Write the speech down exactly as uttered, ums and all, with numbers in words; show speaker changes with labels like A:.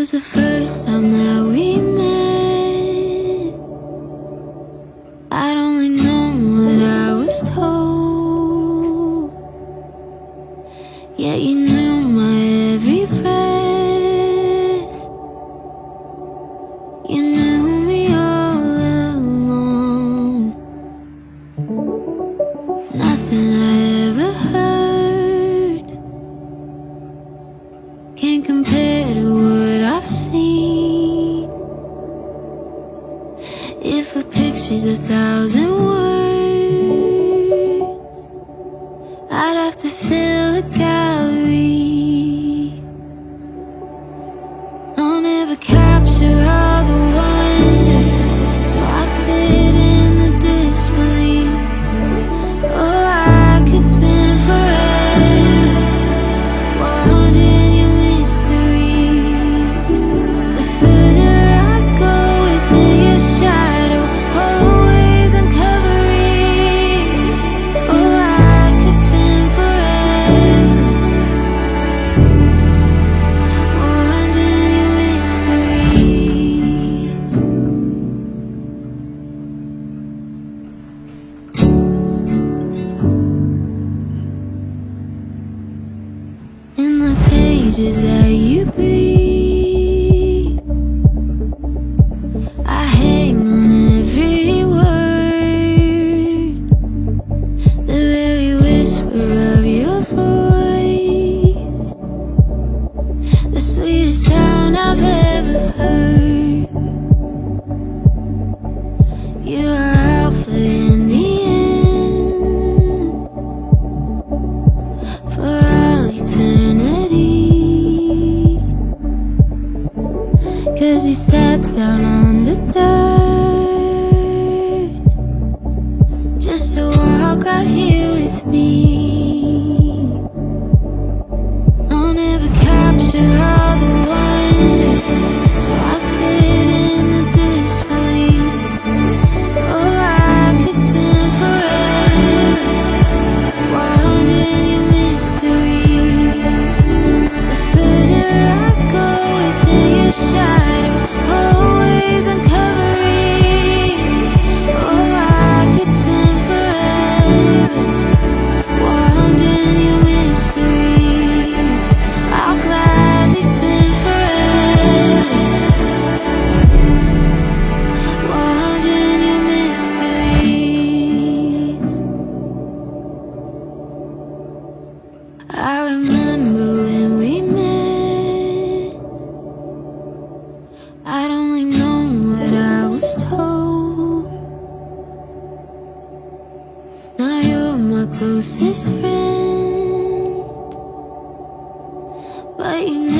A: was the first time that we met. I'd only known what I was told, yet you knew my every breath. You knew me all along. Nothing I ever heard can't compare to what I've seen. If a picture's a thousand words, I'd have to fill a gallery. I'll never capture all the wonder, so I sit in the disbelief. Oh, I could spend forever wondering your mysteries. The further I go within your shadow, always uncovering. Oh, I could spend forever wondering your mysteries. In the pages that you breathe, I hang on every word, the very whisper of your voice, the sweetest sound I've ever heard. You are alpha in the end, for all eternity. 'Cause you stepped down on the dirt just to walk right here with me. I'll never capture all the wonder, so I sit in the disbelief. Oh, I could spend forever wondering your mysteries. The further I go within your shadow, always uncovering. Oh, I could spend forever wondering your mysteries. I'll gladly spend forever wondering your mysteries. I remember when we met, I'd only known what I was told. Now you're my closest friend, but you